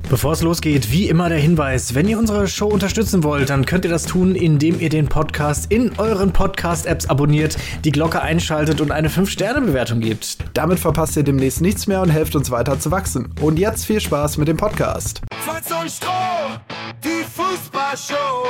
Bevor es losgeht, wie immer der Hinweis, wenn ihr unsere Show unterstützen wollt, dann könnt ihr das tun, indem ihr den Podcast in euren Podcast-Apps abonniert, die Glocke einschaltet und eine 5-Sterne-Bewertung gebt. Damit verpasst ihr demnächst nichts mehr und helft uns weiter zu wachsen. Und jetzt viel Spaß mit dem Podcast. Fritz und Stroh, die Fußballshow.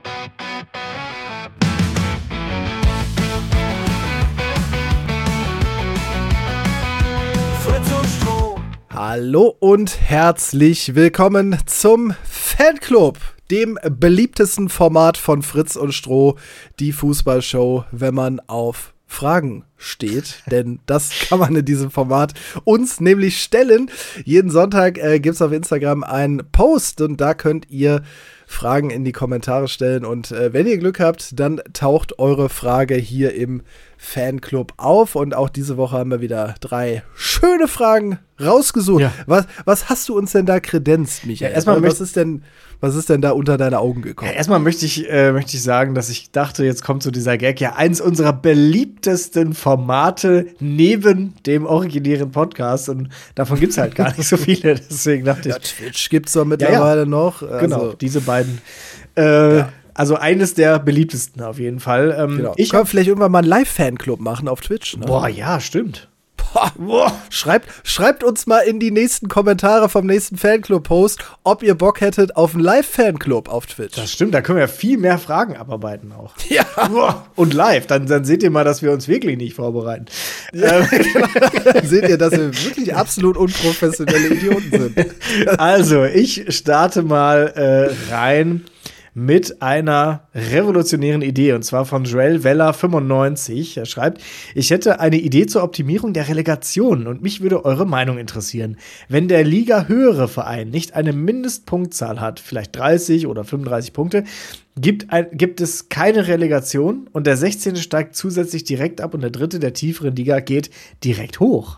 Fritz und Stroh. Hallo und herzlich willkommen zum Fanclub, dem beliebtesten Format von Fritz und Stroh, die Fußballshow, wenn man auf Fragen steht, denn das kann man in diesem Format uns nämlich stellen. Jeden Sonntag gibt es auf Instagram einen Post und da könnt ihr Fragen in die Kommentare stellen und wenn ihr Glück habt, dann taucht eure Frage hier im Fanclub auf und auch diese Woche haben wir wieder 3 schöne Fragen rausgesucht. Ja. Was hast du uns denn da kredenzt, Michael? Ja, erstmal was ist denn da unter deine Augen gekommen? Ja, erstmal möchte ich sagen, dass ich dachte, jetzt kommt so dieser Gag, ja, eins unserer beliebtesten Formate neben dem originären Podcast und davon gibt's halt gar nicht so viele, deswegen dachte ich. Ja, Twitch gibt's doch mittlerweile noch. Genau, diese beiden. Also eines der beliebtesten auf jeden Fall. Genau. Ich kann vielleicht irgendwann mal einen Live-Fanclub machen auf Twitch. Ne? Boah, ja, stimmt. Boah. Schreibt uns mal in die nächsten Kommentare vom nächsten Fanclub-Post, ob ihr Bock hättet auf einen Live-Fanclub auf Twitch. Das stimmt, da können wir viel mehr Fragen abarbeiten auch. Ja. Und live, dann seht ihr mal, dass wir uns wirklich nicht vorbereiten. Ja. Dann seht ihr, dass wir wirklich absolut unprofessionelle Idioten sind. Also, ich starte mal rein mit einer revolutionären Idee, und zwar von Joel Weller 95. Er schreibt, ich hätte eine Idee zur Optimierung der Relegation und mich würde eure Meinung interessieren. Wenn der Liga höhere Verein nicht eine Mindestpunktzahl hat, vielleicht 30 oder 35 Punkte, gibt es keine Relegation und der 16. steigt zusätzlich direkt ab und der 3. der tieferen Liga geht direkt hoch.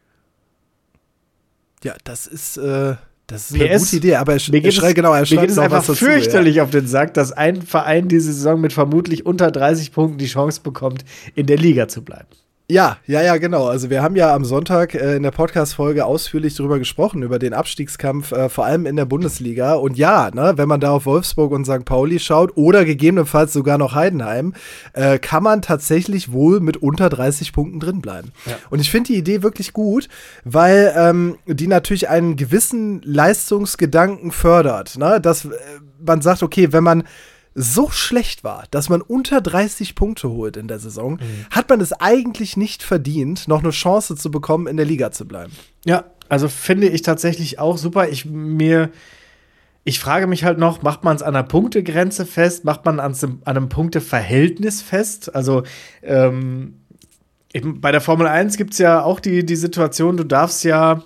Ja, das ist eine gute Idee, aber mir geht es einfach fürchterlich auf den Sack, dass ein Verein diese Saison mit vermutlich unter 30 Punkten die Chance bekommt, in der Liga zu bleiben. Ja, genau. Also wir haben ja am Sonntag in der Podcast-Folge ausführlich darüber gesprochen, über den Abstiegskampf, vor allem in der Bundesliga. Und ja, ne, wenn man da auf Wolfsburg und St. Pauli schaut oder gegebenenfalls sogar noch Heidenheim, kann man tatsächlich wohl mit unter 30 Punkten drin bleiben. Ja. Und ich finde die Idee wirklich gut, weil die natürlich einen gewissen Leistungsgedanken fördert. Ne? Dass man sagt, okay, wenn man so schlecht war, dass man unter 30 Punkte holt in der Saison, hat man es eigentlich nicht verdient, noch eine Chance zu bekommen, in der Liga zu bleiben. Ja, also finde ich tatsächlich auch super. Ich frage mich halt noch, macht man es an einer Punktegrenze fest? Macht man an einem Punkteverhältnis fest? Also bei der Formel 1 gibt es ja auch die Situation, du darfst ja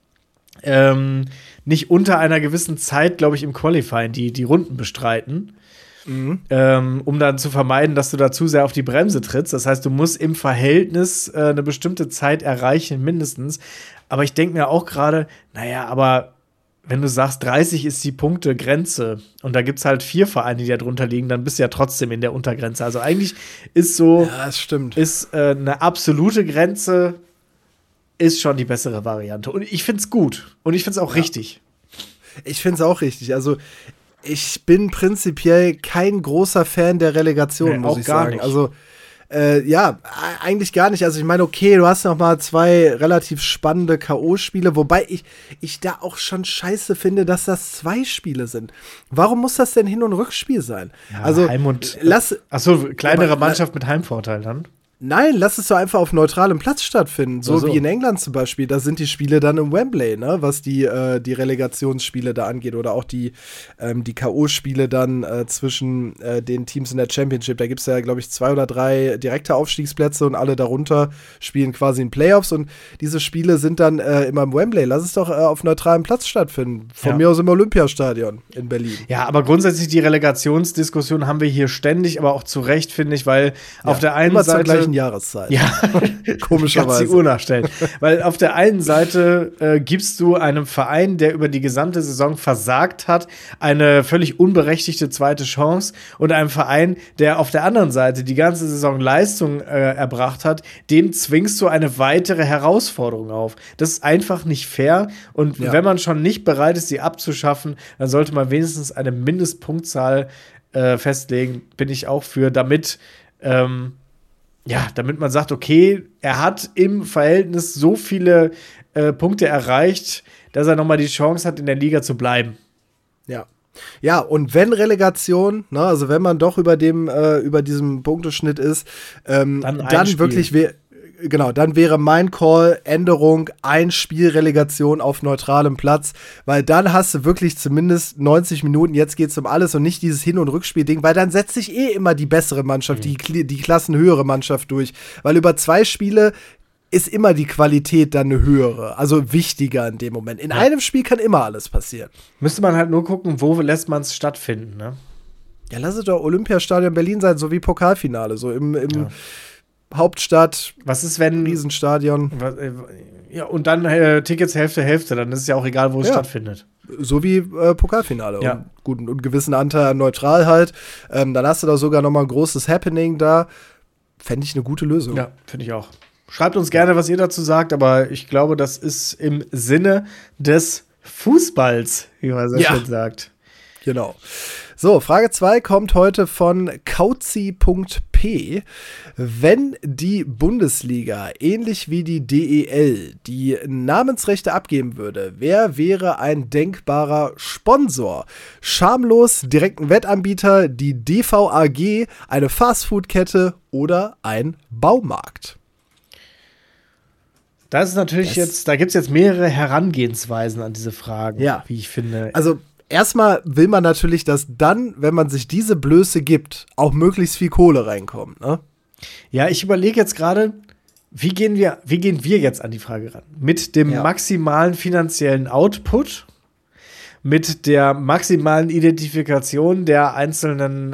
nicht unter einer gewissen Zeit, glaube ich, im Qualifying die Runden bestreiten. Um dann zu vermeiden, dass du da zu sehr auf die Bremse trittst. Das heißt, du musst im Verhältnis eine bestimmte Zeit erreichen, mindestens. Aber ich denke mir auch gerade, naja, aber wenn du sagst, 30 ist die Punktegrenze und da gibt es halt 4 Vereine, die da drunter liegen, dann bist du ja trotzdem in der Untergrenze. Also eigentlich ist so, ja, das stimmt. Ist eine absolute Grenze ist schon die bessere Variante. Und ich finde es gut. Und ich finde es auch richtig. Ich finde es auch richtig. Also ich bin prinzipiell kein großer Fan der Relegation, muss ich sagen. Nicht. Also eigentlich gar nicht. Also ich meine, okay, du hast noch mal 2 relativ spannende K.O.-Spiele, wobei ich da auch schon scheiße finde, dass das 2 Spiele sind. Warum muss das denn Hin- und Rückspiel sein? Ja, also kleinere Mannschaft mit Heimvorteil dann? Nein, lass es doch einfach auf neutralem Platz stattfinden. So wie in England zum Beispiel. Da sind die Spiele dann im Wembley, ne? Was die Relegationsspiele da angeht. Oder auch die K.O.-Spiele dann zwischen den Teams in der Championship. Da gibt es ja, glaube ich, 2 oder 3 direkte Aufstiegsplätze und alle darunter spielen quasi in Playoffs. Und diese Spiele sind dann immer im Wembley. Lass es doch auf neutralem Platz stattfinden. Von mir aus im Olympiastadion in Berlin. Ja, aber grundsätzlich die Relegationsdiskussion haben wir hier ständig, aber auch zu Recht, finde ich, weil auf der einen Seite anderen Jahreszeit. Ja, Komischerweise. kannst die Uhr nachstellen. Weil auf der einen Seite gibst du einem Verein, der über die gesamte Saison versagt hat, eine völlig unberechtigte zweite Chance und einem Verein, der auf der anderen Seite die ganze Saison Leistung erbracht hat, dem zwingst du eine weitere Herausforderung auf. Das ist einfach nicht fair und wenn man schon nicht bereit ist, sie abzuschaffen, dann sollte man wenigstens eine Mindestpunktzahl festlegen, bin ich auch für, damit man sagt, okay, er hat im Verhältnis so viele Punkte erreicht, dass er nochmal die Chance hat, in der Liga zu bleiben. Ja. Ja, und wenn Relegation, ne, also wenn man doch über diesem Punkteschnitt ist, dann wirklich dann wäre mein Call Änderung, ein Spiel Relegation auf neutralem Platz, weil dann hast du wirklich zumindest 90 Minuten, jetzt geht's um alles und nicht dieses Hin- und Rückspiel-Ding, weil dann setzt sich immer die bessere Mannschaft, die klassenhöhere Mannschaft durch, weil über 2 Spiele ist immer die Qualität dann eine höhere, also wichtiger in dem Moment. In einem Spiel kann immer alles passieren. Müsste man halt nur gucken, wo lässt man es stattfinden, ne? Ja, lass es doch Olympiastadion Berlin sein, so wie Pokalfinale, so im Hauptstadt. Was ist, wenn Riesenstadion. Ja, und dann Tickets Hälfte, dann ist es ja auch egal, wo es stattfindet. So wie Pokalfinale. Ja. Und guten und gewissen Anteil an neutral halt. Dann hast du da sogar noch mal ein großes Happening da. Fände ich eine gute Lösung. Ja, finde ich auch. Schreibt uns gerne, was ihr dazu sagt, aber ich glaube, das ist im Sinne des Fußballs, wie man so schön sagt. Genau. So, Frage 2 kommt heute von kauzi.p. Wenn die Bundesliga, ähnlich wie die DEL, die Namensrechte abgeben würde, wer wäre ein denkbarer Sponsor? Schamlos, direkten Wettanbieter, die DVAG, eine Fastfood-Kette oder ein Baumarkt? Das ist natürlich da gibt es jetzt mehrere Herangehensweisen an diese Fragen, wie ich finde. Also erstmal will man natürlich, dass dann, wenn man sich diese Blöße gibt, auch möglichst viel Kohle reinkommt, ne? Ja, ich überlege jetzt gerade, wie gehen wir jetzt an die Frage ran? Mit dem maximalen finanziellen Output, mit der maximalen Identifikation der einzelnen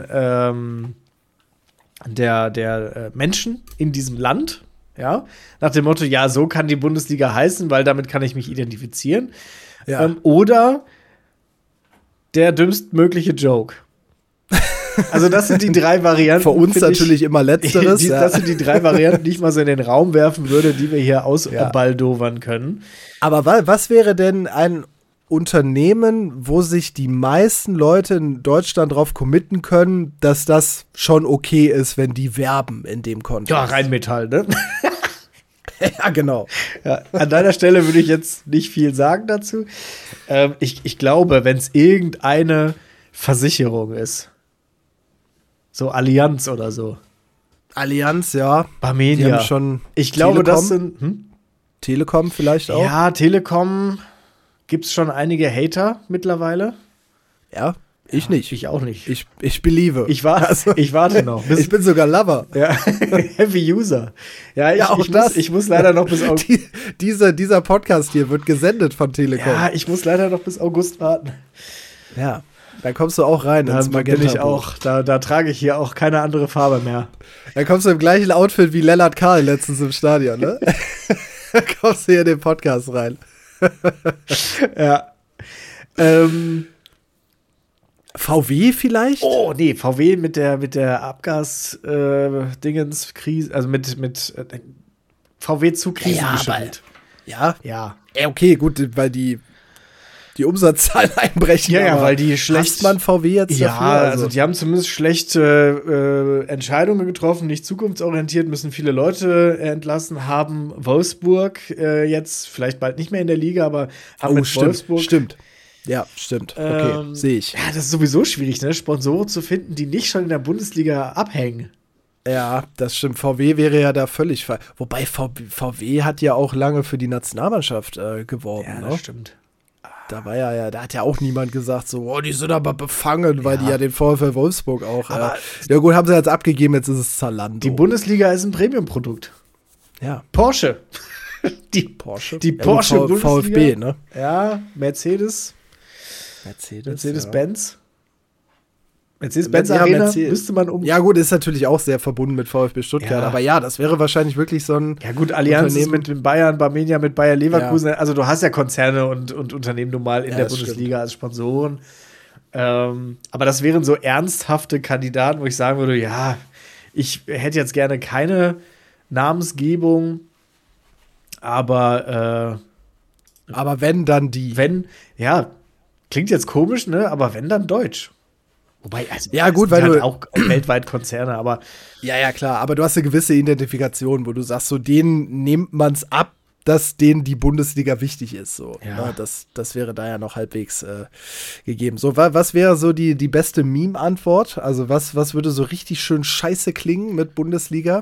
der Menschen in diesem Land, ja, nach dem Motto, ja, so kann die Bundesliga heißen, weil damit kann ich mich identifizieren. Ja. Oder der dümmstmögliche Joke. Also das sind die 3 Varianten. Für uns natürlich immer Letzteres. Das sind die 3 Varianten, die ich mal so in den Raum werfen würde, die wir hier ausbaldowern können. Aber was wäre denn ein Unternehmen, wo sich die meisten Leute in Deutschland drauf committen können, dass das schon okay ist, wenn die werben in dem Kontext? Ja, Rheinmetall, ne? Ja, genau. Ja, an deiner Stelle würde ich jetzt nicht viel sagen dazu. Ich glaube, wenn es irgendeine Versicherung ist, so Allianz oder so. Allianz, ja. Barmenia. Die haben schon ich glaube, Telekom. das sind Telekom vielleicht auch. Ja, Telekom gibt's schon einige Hater mittlerweile. Ja, ich nicht. Ich auch nicht. Ich believe. Ich warte noch. Ich bin sogar Lover. Ja, Heavy User. Ja, ich muss leider noch bis August. Dieser Podcast hier wird gesendet von Telekom. Ja, ich muss leider noch bis August warten. Ja, dann kommst du auch rein ins Magenta. Bin ich auch. Da trage ich hier auch keine andere Farbe mehr. Dann kommst du im gleichen Outfit wie Lennart Karl letztens im Stadion, ne? Dann kommst du hier in den Podcast rein. Ja. VW vielleicht? Oh, nee, VW mit der Abgas-Dingens-Krise, also mit VW zu Krisen geschüttelt. Ja? Okay, gut, weil die Umsatzzahlen einbrechen. Ja, weil die schlecht. Hasst man VW jetzt dafür? Ja, also die haben zumindest schlechte Entscheidungen getroffen, nicht zukunftsorientiert, müssen viele Leute entlassen, haben Wolfsburg jetzt vielleicht bald nicht mehr in der Liga, aber haben mit Wolfsburg. Stimmt. Ja, stimmt. Okay, sehe ich. Ja, das ist sowieso schwierig, ne? Sponsoren zu finden, die nicht schon in der Bundesliga abhängen. Ja, das stimmt. VW wäre ja da völlig falsch. Wobei VW hat ja auch lange für die Nationalmannschaft geworben. Ja, ne? Das stimmt. Da hat ja auch niemand gesagt, so, oh, die sind aber befangen, weil die ja den VfL Wolfsburg auch. Ja gut, haben sie jetzt abgegeben, jetzt ist es Zalando. Die Bundesliga ist ein Premium-Produkt. Ja. Porsche. Die Porsche VfB, ne? Ja, Mercedes-Benz. Mercedes-Benz Ja, Arena Mercedes. müsste man Ja, gut, ist natürlich auch sehr verbunden mit VfB Stuttgart. Ja. Aber ja, das wäre wahrscheinlich wirklich so ein. Ja gut, Allianz ist mit den Bayern, Barmenia mit Bayer Leverkusen. Ja. Also du hast ja Konzerne und Unternehmen nun mal in Ja, der das Bundesliga als Sponsoren. Aber das wären so ernsthafte Kandidaten, wo ich sagen würde, ja, ich hätte jetzt gerne keine Namensgebung, aber Aber wenn, dann die. wenn, ja, klingt jetzt komisch, ne? Aber wenn, dann Deutsch. Wobei, also, Ja, gut, das sind weil halt du- auch weltweit Konzerne, aber Ja, klar, aber du hast eine gewisse Identifikation, wo du sagst, so denen nimmt man es ab, dass denen die Bundesliga wichtig ist. So. Ja. Ja, das wäre da ja noch halbwegs gegeben. So, was wäre so die beste Meme-Antwort? Also was würde so richtig schön scheiße klingen mit Bundesliga?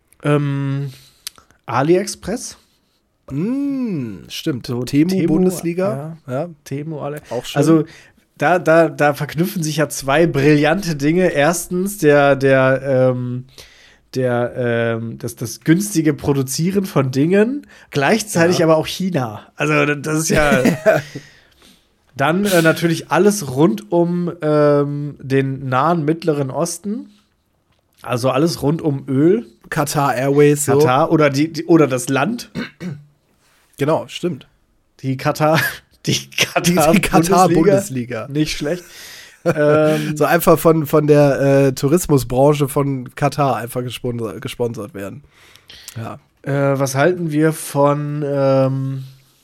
AliExpress, Stimmt. So, Temu Bundesliga. Ja. Temo, alle. Auch schön. Also da verknüpfen sich ja zwei brillante Dinge. Erstens das günstige Produzieren von Dingen, gleichzeitig aber auch China. Also das ist ja. Dann natürlich alles rund um den nahen Mittleren Osten. Also alles rund um Öl, Qatar Airways. So. Katar oder oder das Land, Genau, stimmt. die Katar Die Katar-Bundesliga. Nicht schlecht. So einfach von der Tourismusbranche von Katar einfach gesponsert werden. Ja. Was halten wir von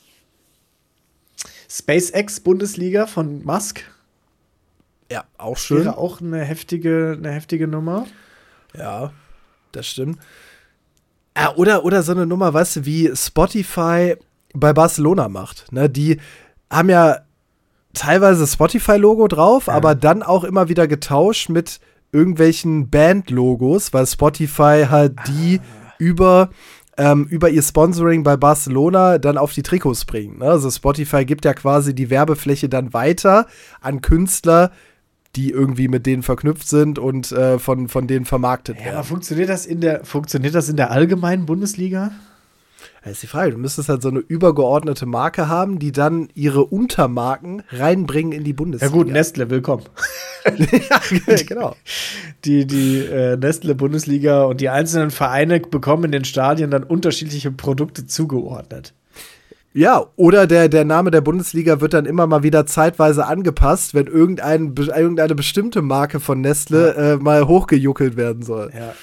SpaceX Bundesliga von Musk? Ja, auch schön. Wäre auch eine heftige Nummer. Ja, das stimmt. Oder so eine Nummer, weißt du, wie Spotify bei Barcelona macht. Ne, die haben ja teilweise Spotify-Logo drauf, aber dann auch immer wieder getauscht mit irgendwelchen Band-Logos, weil Spotify halt die über ihr Sponsoring bei Barcelona dann auf die Trikots bringt. Ne? Also Spotify gibt ja quasi die Werbefläche dann weiter an Künstler, die irgendwie mit denen verknüpft sind und von denen vermarktet Ja, werden. aber funktioniert das in der allgemeinen Bundesliga? Das ist die Frage. Du müsstest halt so eine übergeordnete Marke haben, die dann ihre Untermarken reinbringen in die Ja Bundesliga. gut, Nestle, willkommen. Ja, genau. Die Nestle-Bundesliga und die einzelnen Vereine bekommen in den Stadien dann unterschiedliche Produkte zugeordnet. Ja, oder der Name der Bundesliga wird dann immer mal wieder zeitweise angepasst, wenn irgendeine bestimmte Marke von Nestle mal hochgejuckelt werden soll. Ja.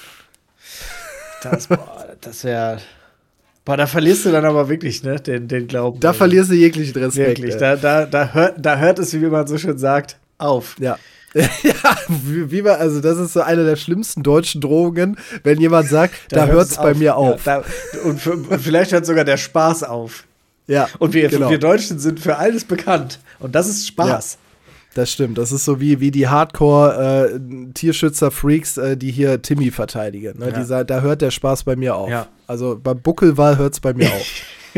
Das wäre. Boah, da verlierst du dann aber wirklich, ne, den Glauben. Da verlierst du jeglichen Respekt. Wirklich. ey. Da hört es, wie man so schön sagt, auf. Ja. Ja, also das ist so eine der schlimmsten deutschen Drohungen, wenn jemand sagt, da hört's bei mir auf. Ja, und vielleicht hört sogar der Spaß auf. Ja, Und wir genau. Deutschen sind für alles bekannt. Und das ist Spaß. Das stimmt. Das ist so wie die Hardcore-Tierschützer-Freaks, die hier Timmy verteidigen. Ne? Ja. Da hört der Spaß bei mir auf. Ja. Also beim Buckelwal hört es bei mir auf.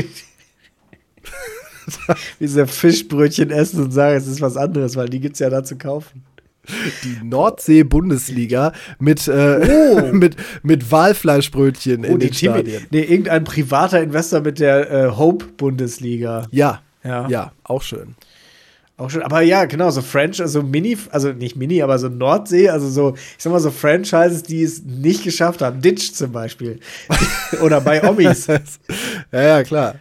Wie sie Fischbrötchen essen und sagen, es ist was anderes, weil die gibt es ja da zu kaufen. Die Nordsee-Bundesliga mit Walfleischbrötchen in den Stadien. Irgendein privater Investor mit der Hope-Bundesliga. Ja, Ja. auch schön. Auch schon, aber ja, genau, so also nicht Mini, aber so Nordsee, also so, ich sag mal so Franchises, die es nicht geschafft haben. Ditch zum Beispiel. Oder bei Omis. Ja, klar.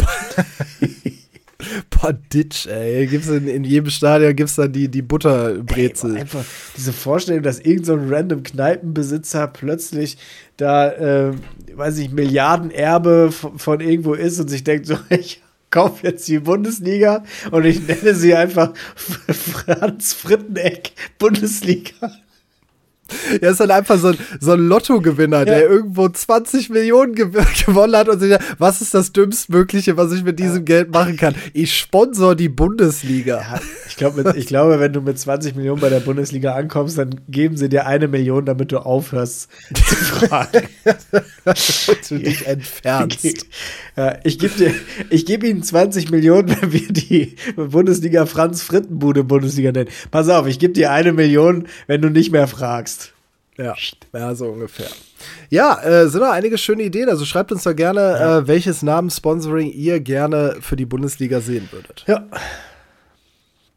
Boah, Ditch, ey. Gibt's in jedem Stadion gibt's dann die Butterbrezel. Ey, einfach diese Vorstellung, dass irgend so ein random Kneipenbesitzer plötzlich da, weiß ich, Milliardenerbe von irgendwo ist und sich denkt so, ich kaufe jetzt die Bundesliga und ich nenne sie einfach Franz Fritteneck Bundesliga. Ja, ist dann einfach so ein Lottogewinner, der irgendwo 20 Millionen gewonnen hat und sich sagt, was ist das Dümmstmögliche, was ich mit diesem Geld machen kann? Ich sponsor die Bundesliga. Ja, ich glaube, wenn du mit 20 Millionen bei der Bundesliga ankommst, dann geben sie dir 1 Million, damit du aufhörst zu fragen. Du dich entfernst. Ja, ich gebe ihnen 20 Millionen, wenn wir die Bundesliga Franz Frittenbude Bundesliga nennen. Pass auf, ich gebe dir 1 Million, wenn du nicht mehr fragst. Ja, so ungefähr. Ja, sind noch einige schöne Ideen. Also schreibt uns doch gerne, welches Namenssponsoring ihr gerne für die Bundesliga sehen würdet. Ja.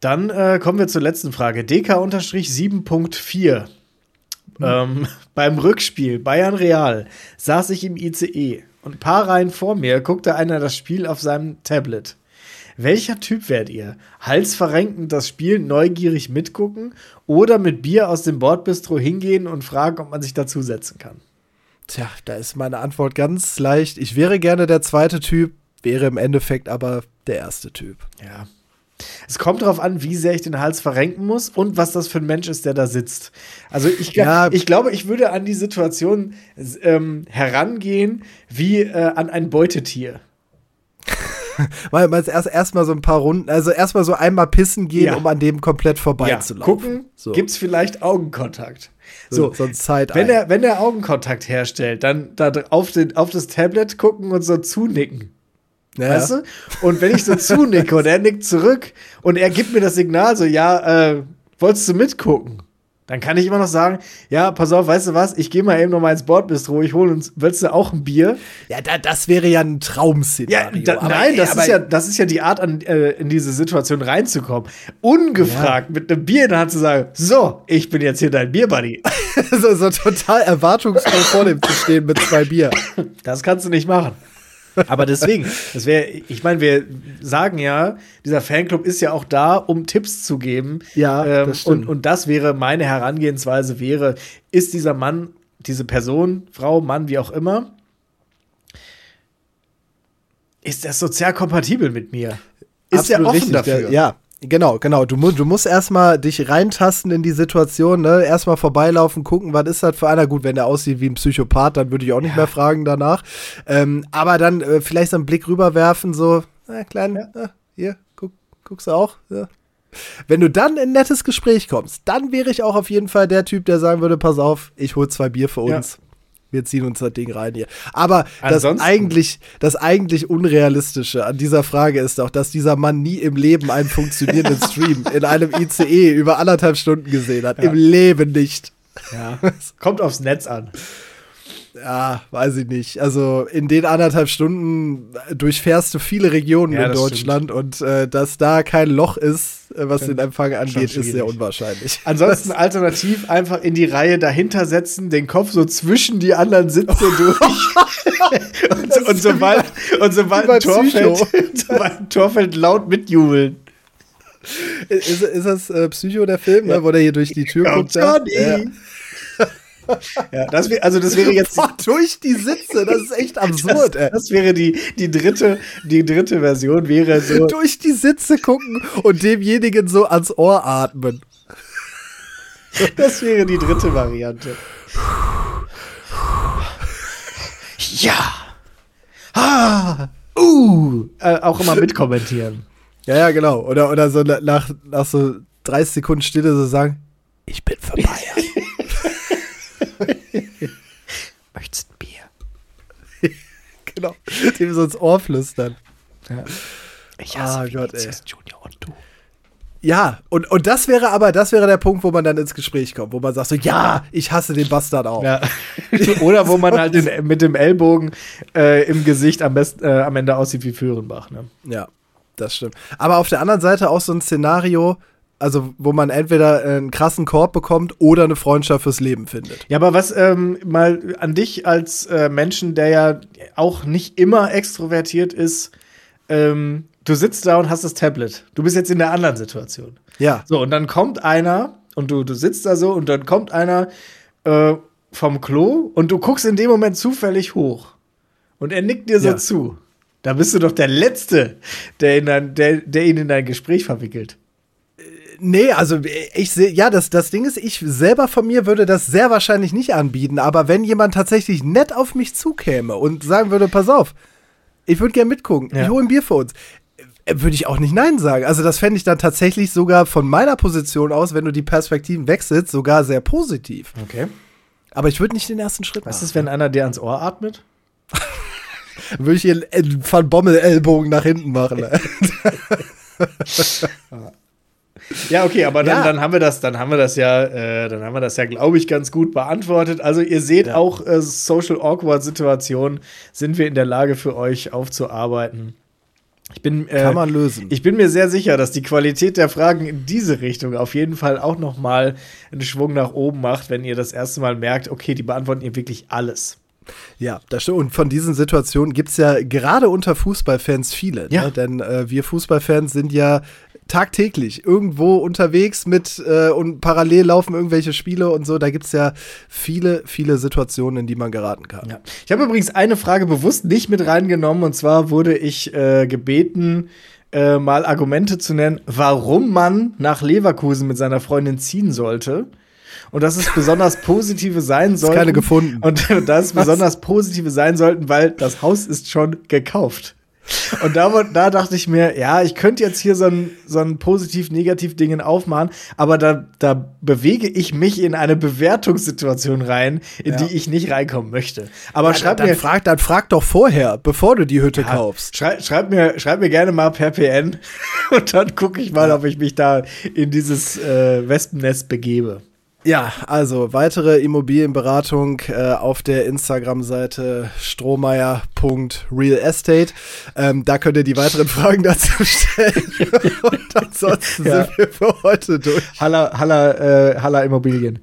Dann kommen wir zur letzten Frage. DK-7.4. Beim Rückspiel Bayern-Real saß ich im ICE und ein paar Reihen vor mir guckte einer das Spiel auf seinem Tablet. Welcher Typ wärt ihr? Halsverrenkend das Spiel neugierig mitgucken oder mit Bier aus dem Bordbistro hingehen und fragen, ob man sich dazusetzen kann? Tja, da ist meine Antwort ganz leicht. Ich wäre gerne der zweite Typ, wäre im Endeffekt aber der erste Typ. Ja. Es kommt darauf an, wie sehr ich den Hals verrenken muss und was das für ein Mensch ist, der da sitzt. Also ich glaube, ich würde an die Situation herangehen wie an ein Beutetier. Weil man erstmal so ein paar Runden, also erstmal so einmal pissen gehen, um an dem komplett vorbeizulaufen. Gucken, so. Gibt's vielleicht Augenkontakt. So ein Zeit wenn er Augenkontakt herstellt, dann da auf das Tablet gucken und so zunicken. Ja. Weißt du? Und wenn ich so zunicke und er nickt zurück und er gibt mir das Signal so, wolltest du mitgucken? Dann kann ich immer noch sagen, ja, pass auf, weißt du was, ich gehe mal eben noch mal ins Bordbistro, ich hole uns, willst du auch ein Bier? Ja, das wäre ja ein Traum-Szenario. Das ist ja die Art, in diese Situation reinzukommen. Ungefragt mit einem Bier in der Hand zu sagen, so, ich bin jetzt hier dein Bierbuddy. so total erwartungsvoll vor dem zu stehen mit 2 Bier. Das kannst du nicht machen. Aber deswegen, ich meine, wir sagen ja, dieser Fanclub ist ja auch da, um Tipps zu geben. Ja, das stimmt. Und das wäre meine Herangehensweise, ist dieser Mann, diese Person, Frau, Mann, wie auch immer, ist der sozial kompatibel mit mir? Ist der offen dafür? Ja. Genau. Du musst erstmal dich reintasten in die Situation, ne? Erstmal vorbeilaufen, gucken, was ist das für einer? Gut, wenn der aussieht wie ein Psychopath, dann würde ich auch nicht mehr fragen danach. Aber dann vielleicht so einen Blick rüberwerfen, so, hier, guckst du auch? Ja. Wenn du dann in ein nettes Gespräch kommst, dann wäre ich auch auf jeden Fall der Typ, der sagen würde, pass auf, ich hol 2 Bier für uns. Ja. Wir ziehen uns das Ding rein hier. Aber das eigentlich Unrealistische an dieser Frage ist auch, dass dieser Mann nie im Leben einen funktionierenden Stream in einem ICE über 1,5 Stunden gesehen hat. Ja. Im Leben nicht. Ja. Kommt aufs Netz an. Ja, weiß ich nicht. Also in den 1,5 Stunden durchfährst du viele Regionen in Deutschland und dass da kein Loch ist, was den Empfang angeht, ist sehr unwahrscheinlich. Ansonsten alternativ einfach in die Reihe dahinter setzen, den Kopf so zwischen die anderen Sitze durch und sobald ein Tor fällt, laut mitjubeln. Ist das Psycho, der Film, ne, wo der hier durch die Tür guckt? Ja, das wäre jetzt durch die Sitze, das ist echt absurd. Das wäre die dritte Version, wäre so durch die Sitze gucken und demjenigen so ans Ohr atmen. Das wäre die dritte Variante. Ja. Auch immer mitkommentieren. Ja, genau. Oder so nach so 30 Sekunden Stille so sagen, ich bin für Bayern. Möchtest ein Bier? Genau. Dem so ins Ohr flüstern. Ja. Ich hasse Vinicius Junior und du. Ja, und das wäre der Punkt, wo man dann ins Gespräch kommt, wo man sagt so, ja, ich hasse den Bastard auch. Ja. Oder wo man halt mit dem Ellbogen im Gesicht am Ende aussieht wie Föhrenbach. Ne? Ja, das stimmt. Aber auf der anderen Seite auch so ein Szenario, also wo man entweder einen krassen Korb bekommt oder eine Freundschaft fürs Leben findet. Ja, aber was mal an dich als Menschen, der ja auch nicht immer extrovertiert ist, du sitzt da und hast das Tablet. Du bist jetzt in der anderen Situation. Ja. So, und dann kommt einer und du sitzt da so und dann kommt einer vom Klo und du guckst in dem Moment zufällig hoch. Und er nickt dir so zu. Da bist du doch der Letzte, der ihn in dein Gespräch verwickelt. Nee, also ich sehe, ja, das Ding ist, ich selber von mir würde das sehr wahrscheinlich nicht anbieten, aber wenn jemand tatsächlich nett auf mich zukäme und sagen würde, pass auf, ich würde gerne mitgucken, ich hole ein Bier für uns, würde ich auch nicht Nein sagen. Also das fände ich dann tatsächlich sogar von meiner Position aus, wenn du die Perspektiven wechselst, sogar sehr positiv. Okay. Aber ich würde nicht den ersten Schritt machen. Was ist, wenn einer dir ans Ohr atmet? Würde ich hier einen Van Bommel-Ellbogen nach hinten machen. Ja, okay, aber dann haben wir das ja, glaube ich, ganz gut beantwortet. Also ihr seht auch Social Awkward Situationen sind wir in der Lage für euch aufzuarbeiten. Kann man lösen. Ich bin mir sehr sicher, dass die Qualität der Fragen in diese Richtung auf jeden Fall auch noch mal einen Schwung nach oben macht, wenn ihr das erste Mal merkt, okay, die beantworten ihr wirklich alles. Ja, das stimmt. Und von diesen Situationen gibt es ja gerade unter Fußballfans viele. Ja. Ne? Denn wir Fußballfans sind ja tagtäglich irgendwo unterwegs und parallel laufen irgendwelche Spiele und so. Da gibt es ja viele, viele Situationen, in die man geraten kann. Ja. Ich habe übrigens eine Frage bewusst nicht mit reingenommen, und zwar wurde ich gebeten, mal Argumente zu nennen, warum man nach Leverkusen mit seiner Freundin ziehen sollte. Und dass es besonders positive sein sollten. Keine gefunden. Und dass es besonders positive sein sollten, weil das Haus ist schon gekauft. Und da dachte ich mir, ja, ich könnte jetzt hier so ein positiv-negativ-Dingen aufmachen, aber da bewege ich mich in eine Bewertungssituation rein, in die ich nicht reinkommen möchte. Aber dann frag doch vorher, bevor du die Hütte kaufst. Schreib mir gerne mal per PN und dann gucke ich mal, ob ich mich da in dieses Wespennest begebe. Ja, also weitere Immobilienberatung auf der Instagram-Seite strohmeier.realestate. Da könnt ihr die weiteren Fragen dazu stellen. Und ansonsten sind wir für heute durch. Halla Immobilien.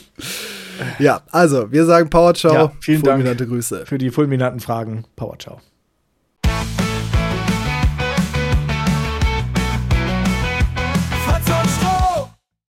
Ja, also wir sagen Power Ciao. Ja, vielen Dank fulminante Grüße. für die fulminanten Fragen. Power Ciao.